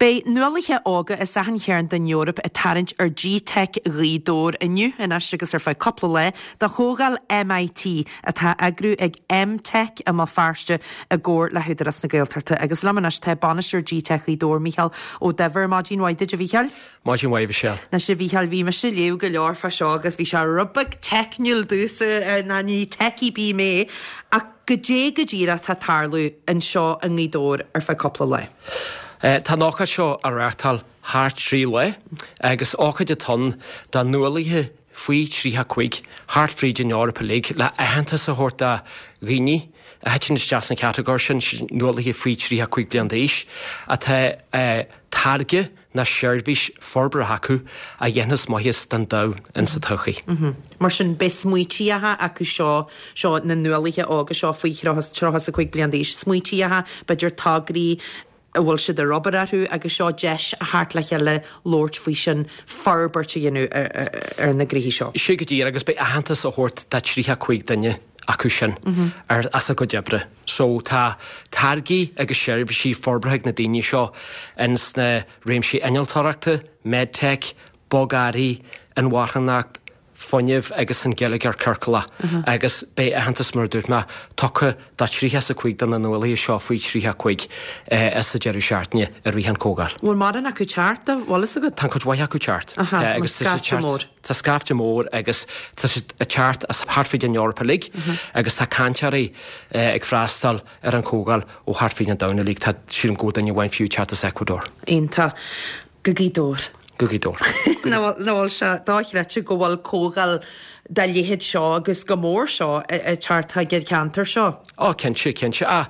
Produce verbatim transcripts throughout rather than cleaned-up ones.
Bei nualige ága is sahan chearn den Europe a tarint ar G-Tech rídór iniu in asigus ar fai couple le da hógal M I T a tá agrú ag M-Tech a má farste a gór le húdar as na gailtarta agus lamanas te banisir G-Tech rídór Michael ó dever Mágin Waide a Michael? Mágin Waide Michelle. Na sé Michael vi me se lew go leor fa seo agus vi se rubig techniul dúsa na ní techie bí mé a go dé go ddíra tá tarlú an seo an rídór ar fai couple le. Uh, tá nácha seo a réirtal háart trí le, agus áchaid a ton da nualaithe faoi trítha chuig háart fríd in Europa League le ahananta sa hórta ghine a hetin is deas na categóir sin nualaithe faoi trítha chuig blian d'éis a tá uh, targe na seirbhís forbar hacu a dhéanas maithis den dá in sa tuchaí. Mar sin bes smuitiatha acu seo seo na nualaithe ága seo faoi trachas a chuig blian d'éis smuitiatha beidir tágraí a bhfuil siad a Robert arthú agus seo deis a háart le cheile Lord faoi sin farbarte dhéanú ar na gríhí seo. Si go dtír agus be ahananta sa hort tá trítha chuig danne acu sin ar as a go debre. So tá targaí agus seirbhísí forbrathaigh na daoine seo ins na réimsí einaltarachta, medtech, bogáí, an warhannacht, Foniv agus an Gallagher Kirkla agus be a hantas mar dúirt ma tucha da tríthe sa chuig dan an nualaithe seo faoi tríthe chuig as sa Jerry Shartne ar bhí an cógáil. Bhfuil mar an acu teart a bhlas a go? Tá chud waith acu teart. Agus scafte mór. Tá scafte mór agus tá a teart as Hartford in Europa League agus tá cantearí ag freastal ar an cógáil ó Hartford in Downa League tá sílim go daine bhain fiú teart as Ecuador. Einta gogidór. Gugidór. Náil se dáithreite go bhfuil cógáil da léhéad seo agus go mór seo a teartha géad cantar seo. Á cinse cinse a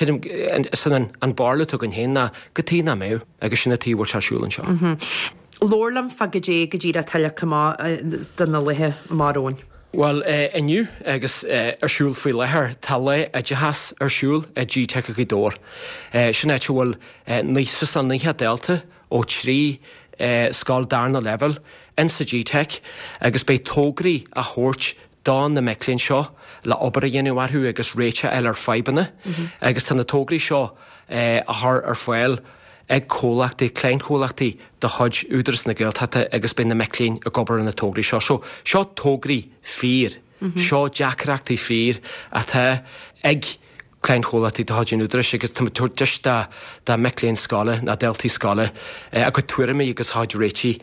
san an barla tu an héna go tína mé agus sinna tíhir seisiúlann seo. Lorlam fa go dé go dtíra taile cumá den na lithe marróin. Well, uh, iniu agus uh, arsúl faoi lethir tá le a dehas arsúl a G-Tech a dór. Uh, sin éite bhfuil uh, níos an níthe delta ó trí uh, scáil darna level in sa G-Tech agus bé tógraí a thuirt dá na melín seo le obair a dhéanú arthú agus réite eile ar feibanna agus tá na tógraí seo uh, a th ar foiil ag cólachtaí, cléin cólachtaí de chuid údras na gailteachta agus ben na melín a gobar na tógraí seo. So, seo tógraí fír, seo deacreachtaí fír a tá ag cléin cólachtaí de chuid údras agus tá tuair deis da melín scála na deltaí scála a go tuairimí agus chuid réití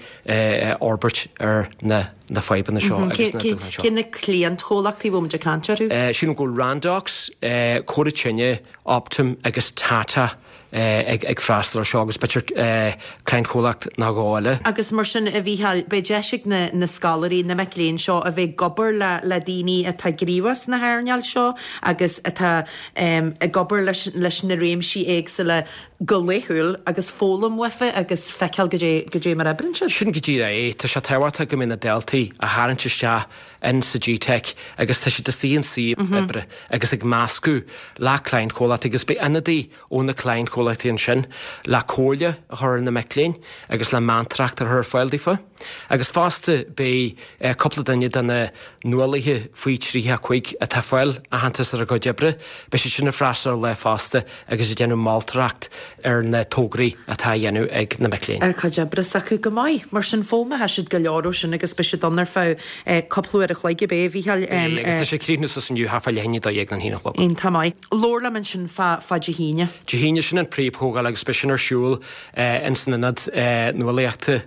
orbert ar na na feiban na seo. Cin na cléan cólachtaí bhfuil de cantearú? Sin go Randox, Cóirichinne, Optum agus Tata ag ag freastal seo agus bitir cléin cholacht na gáile. Agus mar sin a bhíhall be deisiigh na na scalarí na melín seo a bheith gobar le le daoine a tá gríomhas na hairneall seo agus atá um, a gobar leis leis na réimsí éagsa le go léthúil agus fólam wefa agus feiceal go dé go dé mar ebrinse. Sin go dtí é tá se tehairta go mna deltaí a háintse se in sa G-Tech agus tá si destíon sí ebre agus ag máscú le cléin cholacht agus be inadaí ó na cléin cholaíon sin le cóile a thur na melín agus le mantracht ar th foiildífa agus fásta be uh, coppla daine denna nualaithe faoi tríthe chuig a tá foiil a hantas ar a go debre be sé sinna freastal le fásta agus i déanú maltracht ar na tógraí a tá dhéanú ag na melín. Ar chu debre acu go maiid mar sin fóma heisiid go leorú sin agus be sé donnar fá coppla ar a chléige bé bhíhall agus sé críne sa san dú hafa leine dá dhéag na hína chlog. On tá maiid. Lorla man sin fa fa dehíine. Dehíine sin an príomhthógáil agus be sin arsúil in san inad nualaíochta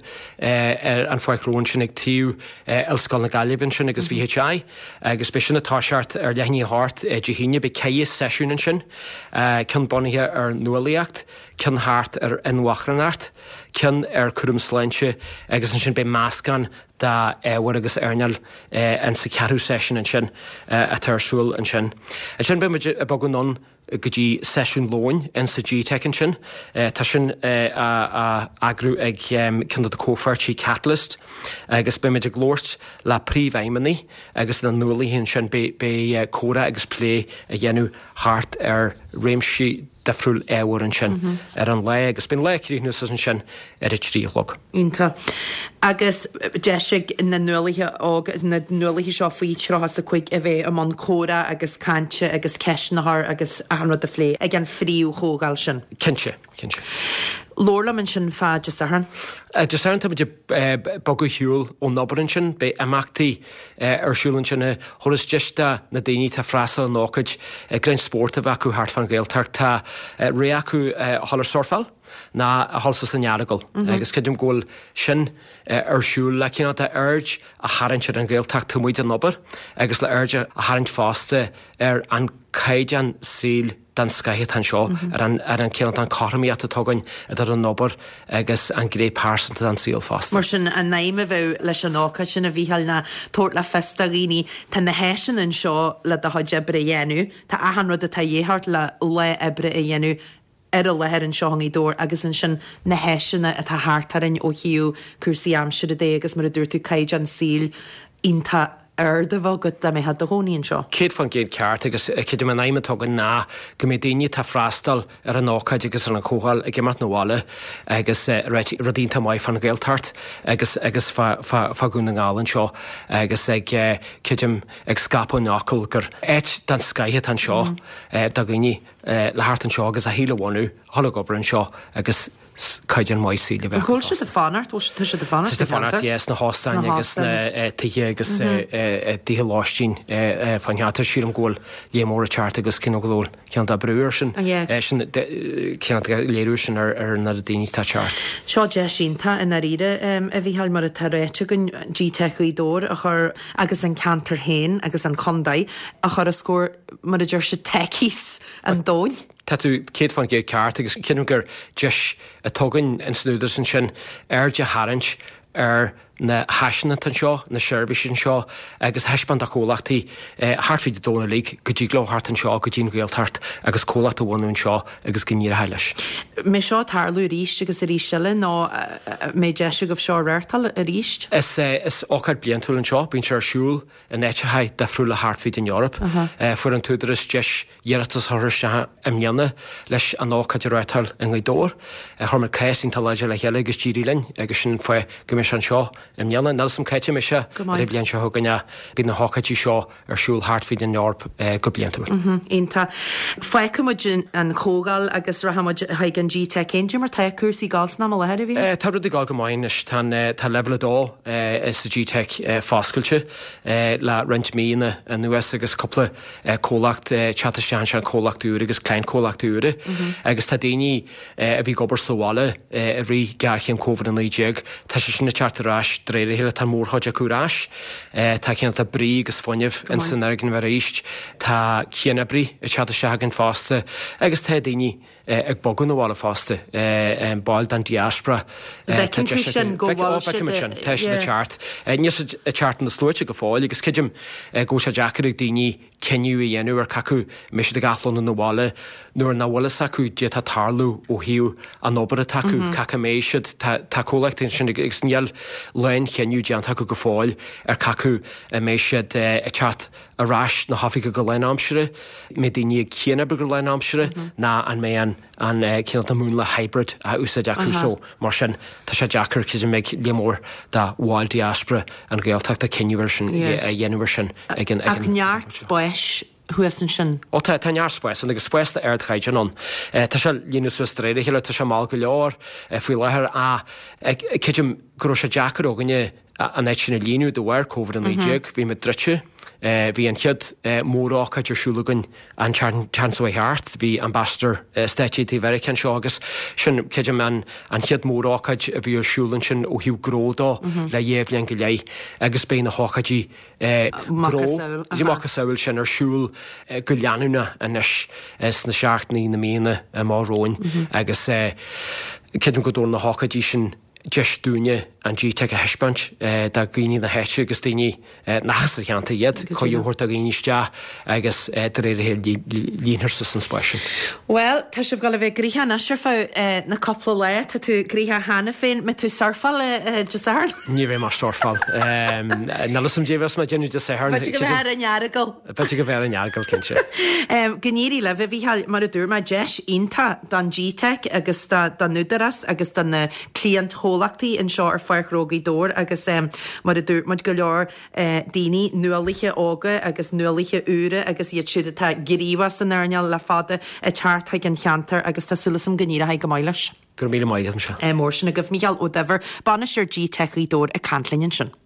ar an foiicrún sin ag tíú elscoil na Gaillimhin sin agus V H I agus be sin atáseart ar leithní hart dehíine be céis seisiúnan sin cin bonithe ar nualaíocht, cin háart ar inhachranart, cin ar curumsleintse agus an sin be máscan da éhar agus airneal an sa cearú session an sin a tarsúil an sin. An sin be a bagan go dtí sesiún lóin in sa G-Tech an sin. Tá sin agrú ag cin a cófartí Catalyst agus be meidir glóirt le príomhhaimení agus na nualaíonn sin be córa agus plé a dhéanú háart ar réimsí defriúil éhar an sin ar an le agus bin leicríúnas an sin ar a trílog. Ínta. Agus deisiigh na nualaithe agus na nualaithe seo faoi trachas a chuig a bheith am an córa agus cante agus ceisnathar agus anrad a phlé ag an fríú chógáil sin. Cinse, cinse. Lorla man sin fa just ahan. Just an tam bogu hiúil ó nobarin sin be amachtaí arsúlann sinna thuras deista na daoine tá freasal an nócaid grein sport a bheith hart fan gailtar tá ré acu hallar sorfal na a halsa san jaragol. Agus ceidim ggóil sin arsúil le cinna a urge a harint an gailtar tumuid an nobar agus le urge a harint fásta ar an caidian síl dan scaithe tan seo ar an ceann an carmí a tugann ar an nobar agus an gré pásanta an síl fásta. Mar sin a naime bheith leis an ácha sin a bhíhall na tóir le festa rií tá na héisian an seo le a chuid ebre a dhéanú, Tá ahan rud a tá dhéhart le le ebre a dhéanú ar a lehead an seohangí dór agus an sin na héisianna a tá háartarin ó hiú cuasaí amsir a dé agus mar a dúir tú caid an síl ínta ar de bh go a mé had a hóíonn seo. Céad fan géad ceart agus ciidir man naime tugann ná go mé daoine tá freastal ar an ácaid agus an cóáil ag mar nóháile agus radínta maiid fan gailtart agus agus fagún an gálan seo agus ag ciidim ag scapó nácail gur éit den scaithe an seo da gine le háart an seo agus a híle bhhaú thola gobar an seo agus caidian mai síle bheith. Chil se a fanart tu se a fanart? Se fanart, yes, na hástein agus na tithe agus díthe láistín fanheata sílam ggóil lémór a teart agus cin glóil cean a breúir sin sin cean léirú sin ar na a daoine tá teart. Seo de sínta in ire a bhí heil mar a taréite gon G-techaí dór a chur agus an cantar héin agus an condaid a chur a scór mar a dúir se tecis an dóil. Tá tú céad fan géad ceart agus cinnn gur deis a tugann an snúidir san sin ar de harint ar na haisina tan seo na seirbhísin seo agus heispan a cólachtaí hartfiid dóna lí go dtí glóthart an seo go dtín gailtart agus cólacht a bhhaún seo agus go níor heiles. Mé seo tarlú ríist agus a ríisiile nó mé deise go seo réirtal a ríist? Is is óchaid bliantúil an seo bín se arsúil in éitehaid de friúla hartfiid in Europa fu an túidir is deis dhéartas thuiriste imneanna leis an óchaid réirtal in dór chumar céisín tal leidir le heile agus tíílein agus sin foioi go an seo im Janna Nelson Keite me se le blian se thuganne bí na hácatí seo ar siúil hartfiid in Europa go blianúil. Ínta foiicimiid an chógáil agus rahamid haig an G-Tech Inge mar tá cuasaí gáilsna le head a bhí? Tá rud gáil go maiin is tá level dó is a G-Tech fáscailte le rent mína an nuas agus coppla cólacht chatteán se an cólachtúre agus klein cólachtúre agus tá daoine a bhí gobar soáile a rí garchéim COVID an líéag tá se sinna chartarrás dréir héile tá mórthaid acuráis tá chéanana tá brí agus foiineh in san agin bhar éist tá chéanana brí a chatta seagan fásta agus tá daoine ag bogan na bhála fásta an bail dan diaspora sin go teis na chart. Níos a chart na slóite go fáil agus cidim go se deachar ag daoine ceniu a dhéanú ar cacu mis de galón na bhála nuair na bhla acu dé tá tarlú ó hiú an obair a taú caca méisiid tá cólaachtain sin ag sníal lein ceniu dean taú go fáil ar cacu a méisiid a chat arás na hafiige go lein amsere mé daoine chéana be go lein amsere ná an mé an an cinna a múna hybrid a úsa deachú seo mar sin tá sé deachar chu méid lémór dá bháil diaspora an gaalteachta ceniuir sin a dhéanúir sin ag neart spáis huasan sin. Ó tá tá nearspáis an agus spáista air chaideanón. Tá se líú sustraide héile tá se má go leor faoi lethir a cidim gro sé deachar óganne an éit sinna líú do bhhair COVID an líéag bhí me drite. Bhí an chiad mórráchaid arsúlagan an Chancellor bhí ambassador Statue American seo agus sin ciidir an an chiad mórráchaid a bhí arsúlann sin ó hiú gródá le dhéomhlean go lei agus bé na háchaidí Dí saoil sin arsúil go leanúna inis na seaachtaí na mína máróin agus cidim go dú na háchaidí sin Jeistúne an G-Tech a heispant da gine na heise agus daoine nachas a cheanta iad chuúhairt a gíiste agus réir líonar sa san spáisisin. Well, tá sibh gal bheith gríthe na seir fá na coppla le tá tú gríthe hána féin me tú sarfal dear? Ní bhéh mar sarfal. Nalasm déhs me déanú de sehar go bhar an nearagal. Bete go bhar an nearagal cinse. Gníirí le bheith bhí mar a dúr mai deis ínta don G-Tech agus don nudaras agus don na client hólachtaí in seo ar fearchrógaí dór agus mar a dúr mar go leor daoine nualaithe ága agus nualaithe úra agus iad siúd atá giríomha san airneal le fada a tearthaid an cheantar agus tá sulasam gníire haid go mailes. gur mí maigad se. Mór sin a goh míall ó d'fir banna siir G techaí dór a canlinn sin.